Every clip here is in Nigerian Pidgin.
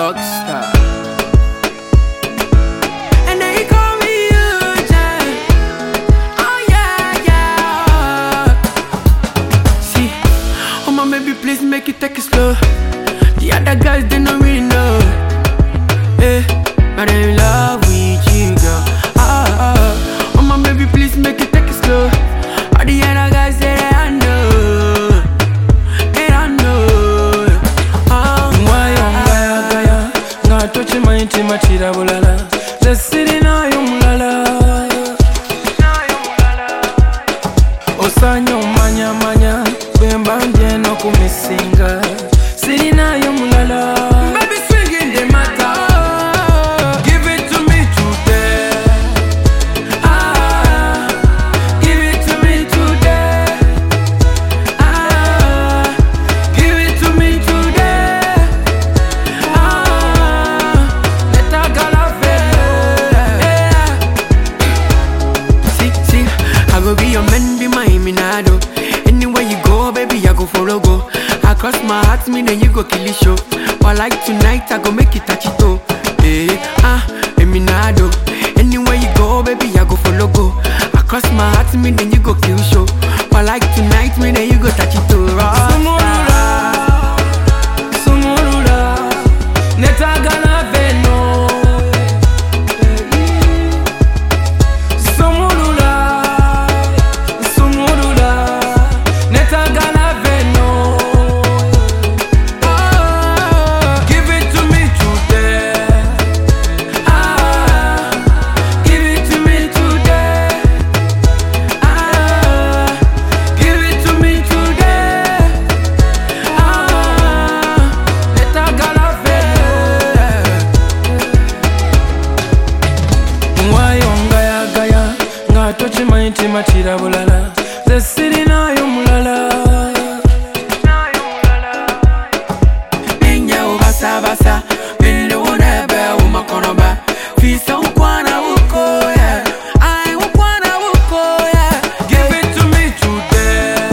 rockstar. And they call me Eugene. Oh yeah, yeah. See, oh my baby, please make it take it slow. The other guys, they don't really know. Eh, but I'm in love with you, girl. Oh my baby, please make it take it slow. All the other guys say they don't know. They don't know. Gaya, nga tochi maiti machira bulala. Zesiri na yumulala. Osanyo manya manya, bemba njeno kumisinga. Siri na yumulala. Baby, swinging the matter. Give it to me today. Give it to me today. Give it to me today. Let her go love it. See, I go be your man, be my minado. Anywhere you go, baby, I go follow go. I cross my heart, me then you go kill it show. But like tonight, I go make it touch it oh. Eminado. Anywhere you go, baby, I go follow go. I cross my heart, me then you go kill show. But like tonight, me then you go touch it oh. Sumurula, netagala veno. Sumurula, netagala veno. Give it to me today. Give it to me today. Give it to me today. Let her go love it. Gaya, nga tochi maiti machira bulala. Zesiri na yumulala. Ninja ubasa basa, binde unebe umakonoba. Fisa ukwana uko yeah, I ukwana uko yeah. Give it to me today.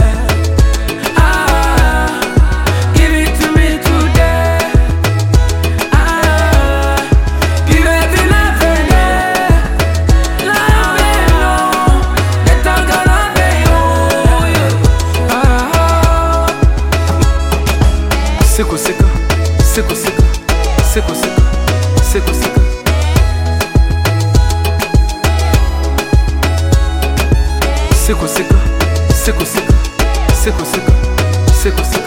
Give it to me today. Give it to me today. Love it, no. Let her go love it, Siko sika, siko sika, siko sika, siko sika. Siko sika, siko sika, siko sika, siko sika.